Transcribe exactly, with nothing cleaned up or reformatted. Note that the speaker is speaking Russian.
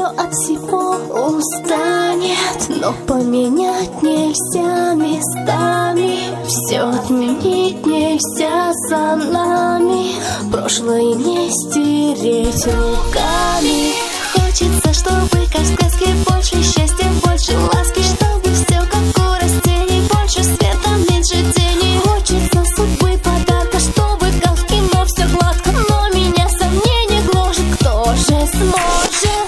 все от всего устанет, но поменять нельзя местами, все отменить нельзя за нами, прошлое не стереть руками. Хочется, чтобы как в сказке, больше счастья, больше ласки, чтобы все как у растений, больше света, меньше тени. Хочется судьбы подарка, чтобы как в кино все гладко, но меня сомнение гложет, кто же сможет